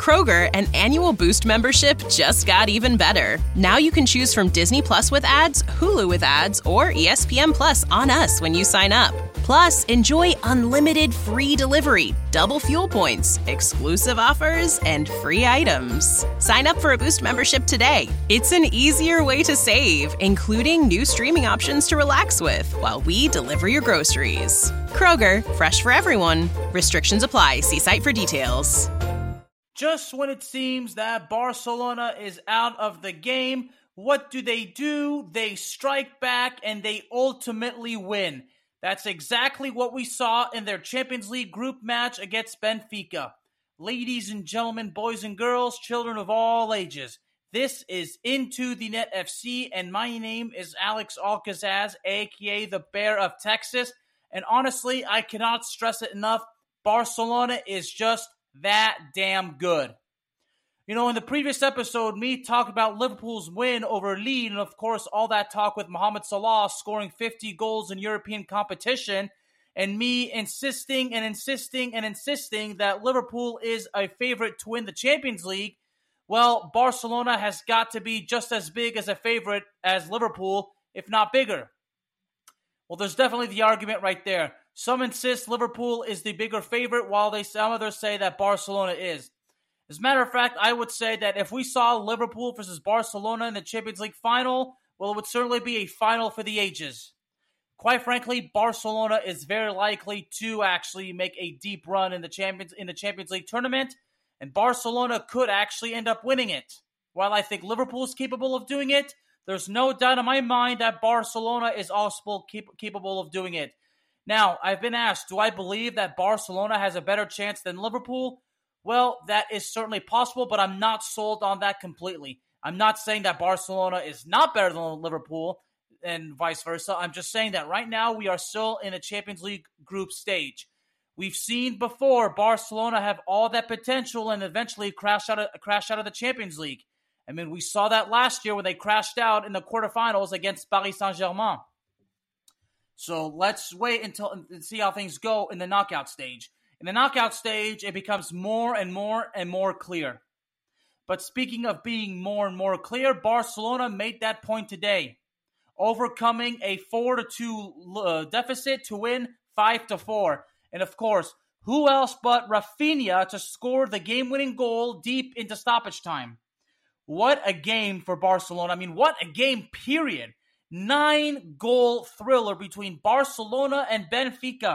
Kroger, an annual Boost membership just got even better. Now you can choose from Disney Plus with ads, Hulu with ads, or ESPN Plus on us when you sign up. Plus, enjoy unlimited free delivery, double fuel points, exclusive offers, and free items. Sign up for a Boost membership today. It's an easier way to save, including new streaming options to relax with while we deliver your groceries. Kroger, fresh for everyone. Restrictions apply. See site for details. Just when it seems that Barcelona is out of the game, what do? They strike back and they ultimately win. That's exactly what we saw in their Champions League group match against Benfica. Ladies and gentlemen, boys and girls, children of all ages, this is Into the Net FC, and my name is Alex Alcazaz, aka the Bear of Texas. And honestly, I cannot stress it enough, Barcelona is just that damn good. You know, in the previous episode, me talked about Liverpool's win over Lille, and of course, all that talk with Mohamed Salah scoring 50 goals in European competition, and me insisting that Liverpool is a favorite to win the Champions League. Well, Barcelona has got to be just as big as a favorite as Liverpool, if not bigger. Well, there's definitely the argument right there. Some insist Liverpool is the bigger favorite, while some others say that Barcelona is. As a matter of fact, I would say that if we saw Liverpool versus Barcelona in the Champions League final, well, it would certainly be a final for the ages. Quite frankly, Barcelona is very likely to actually make a deep run in the Champions League tournament, and Barcelona could actually end up winning it. While I think Liverpool is capable of doing it, there's no doubt in my mind that Barcelona is also capable of doing it. Now, I've been asked, do I believe that Barcelona has a better chance than Liverpool? Well, that is certainly possible, but I'm not sold on that completely. I'm not saying that Barcelona is not better than Liverpool and vice versa. I'm just saying that right now we are still in a Champions League group stage. We've seen before Barcelona have all that potential and eventually crash out of the Champions League. I mean, we saw that last year when they crashed out in the quarterfinals against Paris Saint-Germain. So let's wait and see how things go in the knockout stage. In the knockout stage, it becomes more and more clear. But speaking of being more and more clear, Barcelona made that point today, overcoming a 4-2 deficit to win 5-4. And of course, who else but Rafinha to score the game-winning goal deep into stoppage time? What a game for Barcelona. I mean, what a game, period. 9-goal thriller between Barcelona and Benfica.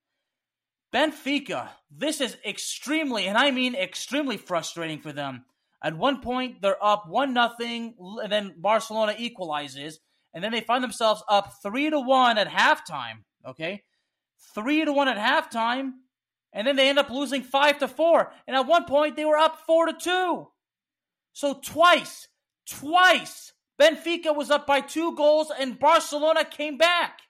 Benfica, this is extremely, and I mean extremely frustrating for them. At one point, they're up 1-0, and then Barcelona equalizes, and then they find themselves up 3-1 at halftime, okay? 3-1 at halftime, and then they end up losing 5-4, and at one point, they were up 4-2. So twice, Benfica was up by 2 goals, and Barcelona came back.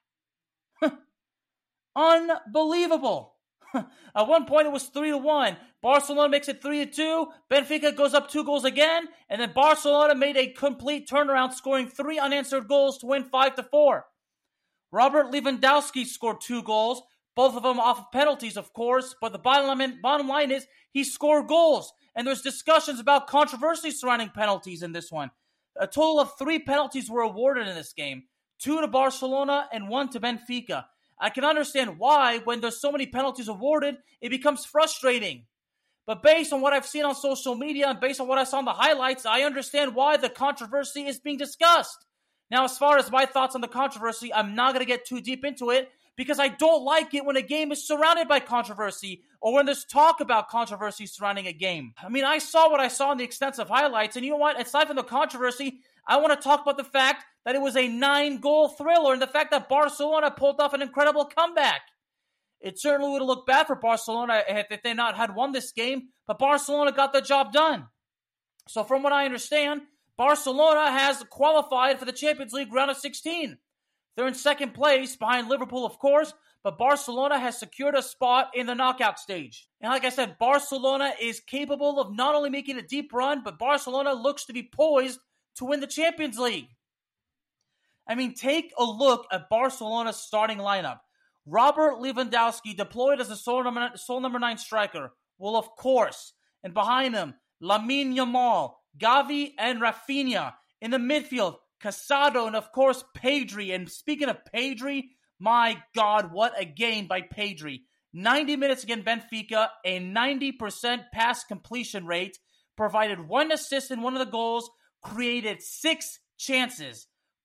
Unbelievable. At one point, it was 3-1. Barcelona makes it 3-2. Benfica goes up 2 goals again. And then Barcelona made a complete turnaround, scoring 3 unanswered goals to win 5-4. Robert Lewandowski scored 2 goals, both of them off of penalties, of course. But the bottom line is he scored goals. And there's discussions about controversy surrounding penalties in this one. A total of 3 penalties were awarded in this game. 2 to Barcelona and 1 to Benfica. I can understand why, when there's so many penalties awarded, it becomes frustrating. But based on what I've seen on social media and based on what I saw in the highlights, I understand why the controversy is being discussed. Now, as far as my thoughts on the controversy, I'm not going to get too deep into it because I don't like it when a game is surrounded by controversy or when there's talk about controversy surrounding a game. I mean, I saw what I saw in the extensive highlights, and you know what? Aside from the controversy, I want to talk about the fact that it was a 9-goal thriller and the fact that Barcelona pulled off an incredible comeback. It certainly would have looked bad for Barcelona if they not had won this game, but Barcelona got the job done. So from what I understand, Barcelona has qualified for the Champions League round of 16. They're in second place behind Liverpool, of course, but Barcelona has secured a spot in the knockout stage. And like I said, Barcelona is capable of not only making a deep run, but Barcelona looks to be poised to win the Champions League. I mean, take a look at Barcelona's starting lineup. Robert Lewandowski deployed as a sole number 9 striker. Well, of course. And behind them, Lamine Yamal, Gavi, and Rafinha. In the midfield, Casado and, of course, Pedri. And speaking of Pedri, my God, what a game by Pedri. 90 minutes against Benfica, a 90% pass completion rate, provided 1 assist in one of the goals, created 6 chances.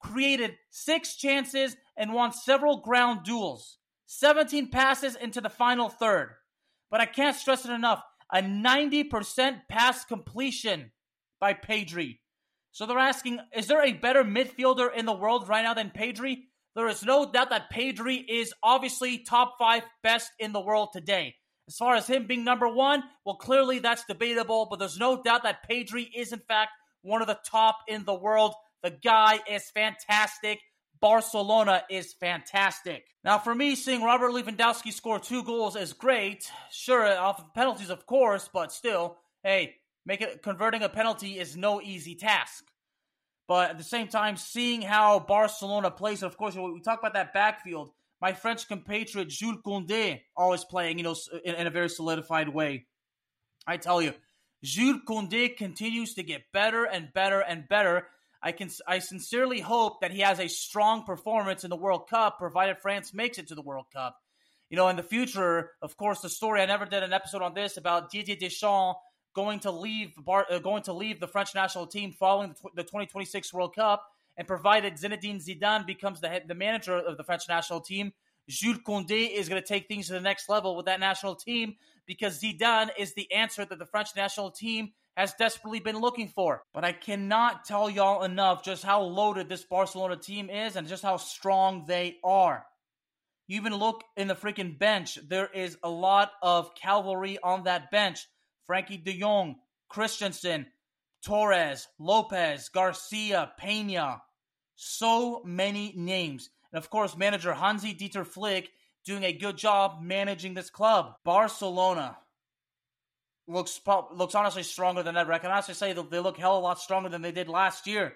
And won several ground duels. 17 passes into the final third. But I can't stress it enough. A 90% pass completion by Pedri. So they're asking, is there a better midfielder in the world right now than Pedri? There is no doubt that Pedri is obviously top 5 best in the world today. As far as him being number 1, well, clearly that's debatable, but there's no doubt that Pedri is, in fact, one of the top in the world. The guy is fantastic. Barcelona is fantastic. Now, for me, seeing Robert Lewandowski score 2 goals is great. Sure, off of penalties, of course, but still, hey, converting a penalty is no easy task. But at the same time, seeing how Barcelona plays, and of course, we talk about that backfield. My French compatriot Jules Koundé always playing, in a very solidified way. I tell you, Jules Koundé continues to get better and better and better. I sincerely hope that he has a strong performance in the World Cup, provided France makes it to the World Cup. In the future, of course, the story, I never did an episode on this, about Didier Deschamps going to leave the French national team following the 2026 World Cup, and provided Zinedine Zidane becomes the manager of the French national team, Jules Koundé is going to take things to the next level with that national team, because Zidane is the answer that the French national team has desperately been looking for. But I cannot tell y'all enough just how loaded this Barcelona team is and just how strong they are. You even look in the freaking bench. There is a lot of cavalry on that bench. Frankie de Jong, Christensen, Torres, Lopez, Garcia, Peña. So many names. And of course, manager Hansi-Dieter Flick doing a good job managing this club. Barcelona looks honestly stronger than ever. I can honestly say that they look hell of a lot stronger than they did last year.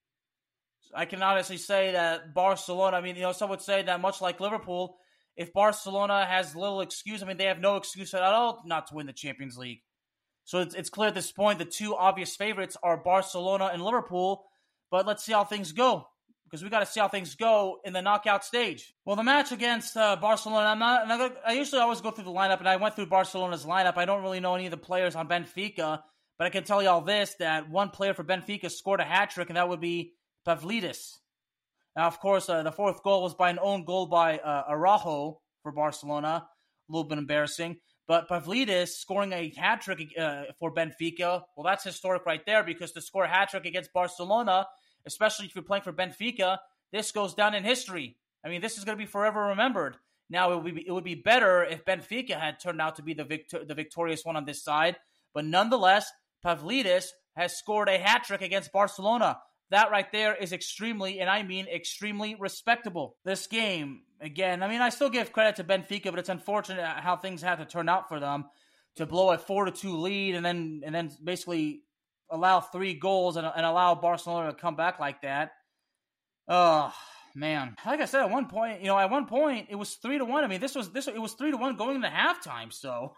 I can honestly say that Barcelona, some would say that much like Liverpool, if Barcelona has little excuse, they have no excuse at all not to win the Champions League. So it's clear at this point the 2 obvious favorites are Barcelona and Liverpool, but let's see how things go, because we got to see how things go in the knockout stage. Well, the match against Barcelona, I usually always go through the lineup, and I went through Barcelona's lineup. I don't really know any of the players on Benfica, but I can tell you all this, that one player for Benfica scored a hat-trick, and that would be Pavlidis. Now, of course, the 4th goal was by an own goal by Araujo for Barcelona. A little bit embarrassing. But Pavlidis scoring a hat-trick for Benfica, well, that's historic right there, because to score a hat-trick against Barcelona, especially if you're playing for Benfica, this goes down in history. This is going to be forever remembered. Now, it would be better if Benfica had turned out to be the victorious one on this side. But nonetheless, Pavlidis has scored a hat-trick against Barcelona. That right there is extremely, and I mean extremely, respectable. This game, again, I still give credit to Benfica, but it's unfortunate how things had to turn out for them to blow a 4-2 lead and then basically allow 3 goals and allow Barcelona to come back like that. Oh man, like I said, at one point it was 3-1. It was 3-1 going into halftime. So,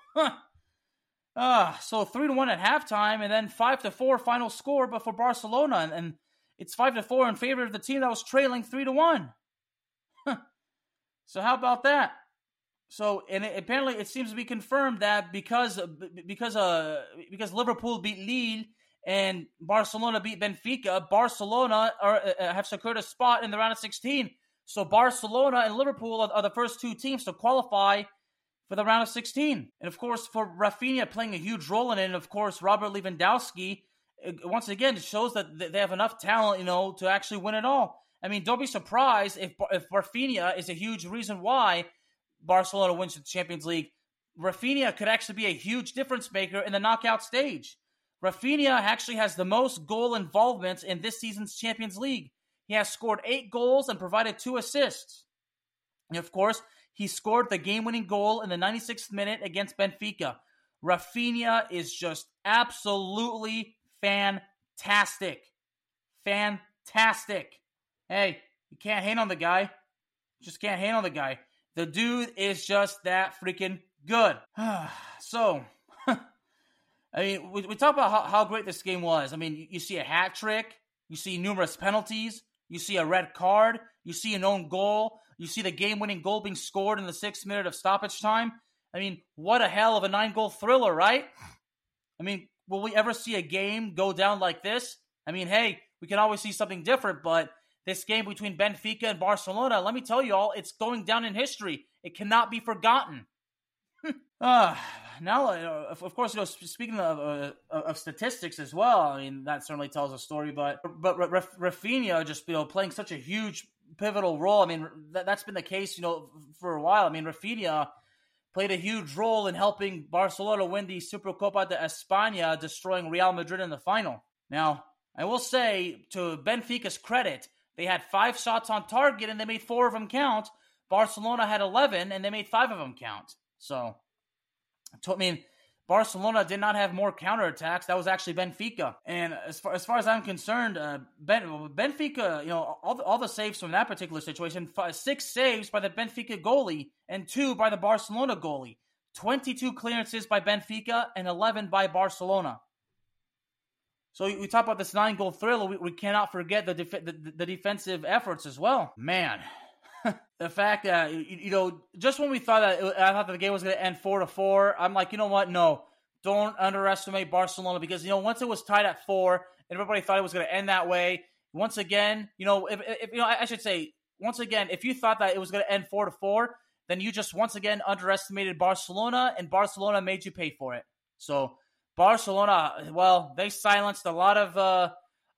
so 3-1 at halftime, and then 5-4 final score, but for Barcelona, and it's 5-4 in favor of the team that was trailing 3-1. So how about that? So, and apparently it seems to be confirmed that because Liverpool beat Lille and Barcelona beat Benfica, Barcelona have secured a spot in the round of 16. So Barcelona and Liverpool are the first 2 teams to qualify for the round of 16. And of course, for Rafinha playing a huge role in it, and of course, Robert Lewandowski, once again, it shows that they have enough talent, to actually win it all. Don't be surprised if Rafinha is a huge reason why Barcelona wins the Champions League. Rafinha could actually be a huge difference maker in the knockout stage. Rafinha actually has the most goal involvements in this season's Champions League. He has scored 8 goals and provided 2 assists. And of course, he scored the game-winning goal in the 96th minute against Benfica. Rafinha is just absolutely fantastic. Fantastic. Hey, you can't hate on the guy. Just can't hate on the guy. The dude is just that freaking good. So, I mean, we talk about how great this game was. I mean, you see a hat trick, you see numerous penalties, you see a red card, you see an own goal, you see the game-winning goal being scored in the 6th minute of stoppage time. I mean, what a hell of a 9-goal thriller, right? I mean, will we ever see a game go down like this? I mean, hey, we can always see something different, but this game between Benfica and Barcelona, let me tell you all, it's going down in history. It cannot be forgotten. Now, of course, speaking of statistics as well, I mean, that certainly tells a story, but Rafinha just, playing such a huge pivotal role. I mean, that's been the case, for a while. I mean, Rafinha played a huge role in helping Barcelona win the Supercopa de España, destroying Real Madrid in the final. Now, I will say, to Benfica's credit, they had 5 shots on target and they made 4 of them count. Barcelona had 11 and they made 5 of them count. So, I mean, Barcelona did not have more counterattacks. That was actually Benfica. And as far as I'm concerned, Benfica, all the saves from that particular situation, 6 saves by the Benfica goalie and 2 by the Barcelona goalie. 22 clearances by Benfica and 11 by Barcelona. So we talk about this 9-goal thriller. We cannot forget the defensive efforts as well. Man, the fact that, just when I thought that the game was going to end 4-4, I'm like, you know what? No, don't underestimate Barcelona because, once it was tied at 4 and everybody thought it was going to end that way, once again, I should say, once again, if you thought that it was going to end 4-4, then you just once again underestimated Barcelona and Barcelona made you pay for it. So Barcelona, well, they silenced a lot of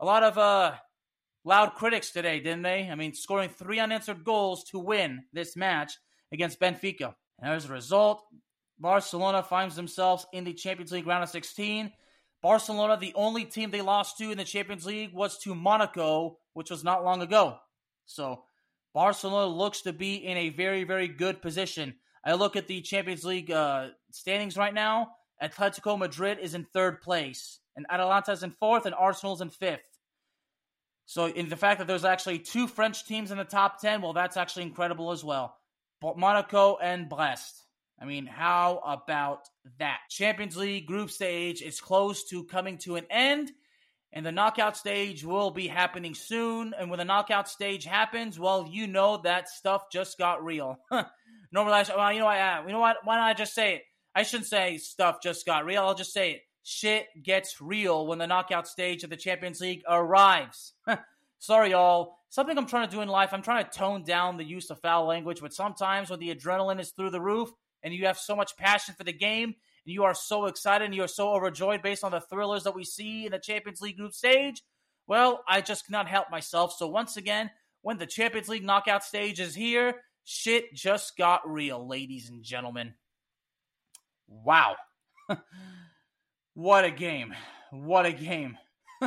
loud critics today, didn't they? I mean, scoring 3 unanswered goals to win this match against Benfica. And as a result, Barcelona finds themselves in the Champions League round of 16. Barcelona, the only team they lost to in the Champions League was to Monaco, which was not long ago. So Barcelona looks to be in a very, very good position. I look at the Champions League standings right now. Atletico Madrid is in 3rd place, and Atalanta is in 4th, and Arsenal's in 5th. So in the fact that there's actually 2 French teams in the top 10, well, that's actually incredible as well. Monaco and Brest. I mean, how about that? Champions League group stage is close to coming to an end, and the knockout stage will be happening soon. And when the knockout stage happens, well, that stuff just got real. Normally, you know what? Why don't I just say it? I shouldn't say stuff just got real. I'll just say it. Shit gets real when the knockout stage of the Champions League arrives. Sorry, y'all. Something I'm trying to do in life, I'm trying to tone down the use of foul language, but sometimes when the adrenaline is through the roof and you have so much passion for the game and you are so excited and you are so overjoyed based on the thrillers that we see in the Champions League group stage, well, I just cannot help myself. So once again, when the Champions League knockout stage is here, shit just got real, ladies and gentlemen. Wow. What a game. What a game.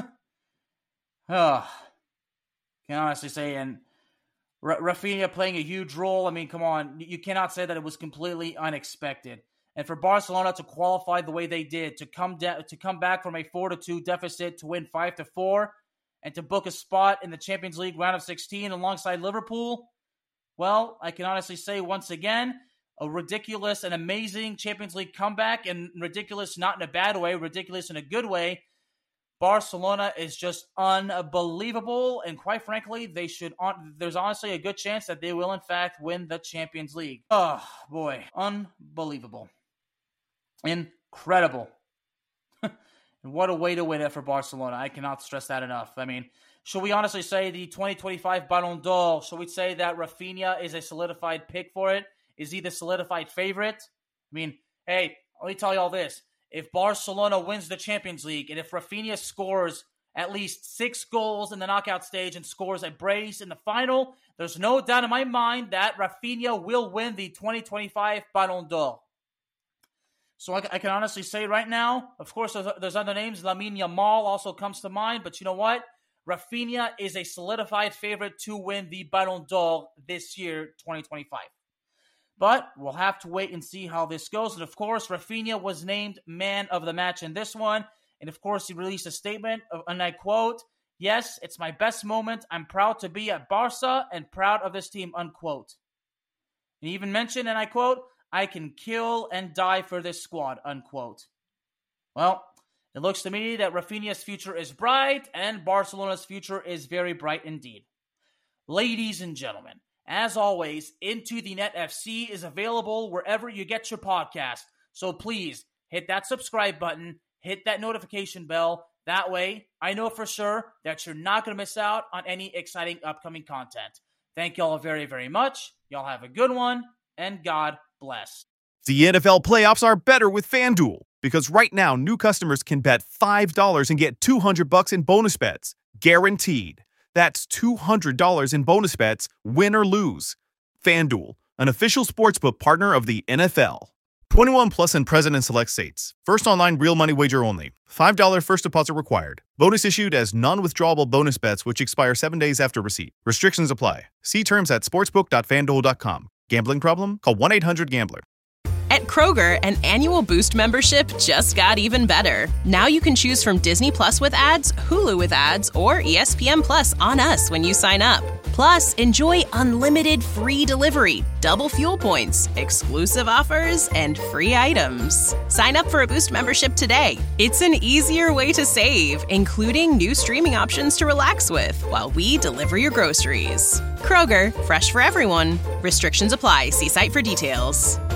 Can honestly say, and Rafinha playing a huge role. I mean, come on. You cannot say that it was completely unexpected. And for Barcelona to qualify the way they did, to come back from a 4-2 deficit to win 5-4, and to book a spot in the Champions League round of 16 alongside Liverpool, well, I can honestly say once again, a ridiculous and amazing Champions League comeback, and ridiculous not in a bad way, ridiculous in a good way. Barcelona is just unbelievable, and quite frankly, there's honestly a good chance that they will in fact win the Champions League. Oh boy, unbelievable. Incredible. And what a way to win it for Barcelona. I cannot stress that enough. I mean, should we honestly say the 2025 Ballon d'Or, should we say that Rafinha is a solidified pick for it? Is he the solidified favorite? I mean, hey, let me tell you all this. If Barcelona wins the Champions League, and if Rafinha scores at least 6 goals in the knockout stage and scores a brace in the final, there's no doubt in my mind that Rafinha will win the 2025 Ballon d'Or. So I can honestly say right now, of course, there's other names. Lamine Yamal also comes to mind, but you know what? Rafinha is a solidified favorite to win the Ballon d'Or this year, 2025. But we'll have to wait and see how this goes. And of course, Rafinha was named man of the match in this one. And of course, he released a statement, and I quote, "Yes, it's my best moment. I'm proud to be at Barca and proud of this team," unquote. He even mentioned, and I quote, "I can kill and die for this squad," unquote. Well, It looks to me that Rafinha's future is bright and Barcelona's future is very bright indeed. Ladies and gentlemen, as always, Into the Net FC is available wherever you get your podcast. So please hit that subscribe button, hit that notification bell. That way, I know for sure that you're not going to miss out on any exciting upcoming content. Thank y'all very, very much. Y'all have a good one, and God bless. The NFL playoffs are better with FanDuel, because right now, new customers can bet $5 and get $200 in bonus bets. Guaranteed. That's $200 in bonus bets, win or lose. FanDuel, an official sportsbook partner of the NFL. 21 plus and present in select states. First online real money wager only. $5 first deposit required. Bonus issued as non-withdrawable bonus bets which expire 7 days after receipt. Restrictions apply. See terms at sportsbook.fanduel.com. Gambling problem? Call 1-800-GAMBLER. At Kroger, an annual Boost membership just got even better. Now you can choose from Disney Plus with ads, Hulu with ads, or ESPN Plus on us when you sign up. Plus, enjoy unlimited free delivery, double fuel points, exclusive offers, and free items. Sign up for a Boost membership today. It's an easier way to save, including new streaming options to relax with while we deliver your groceries. Kroger, fresh for everyone. Restrictions apply. See site for details.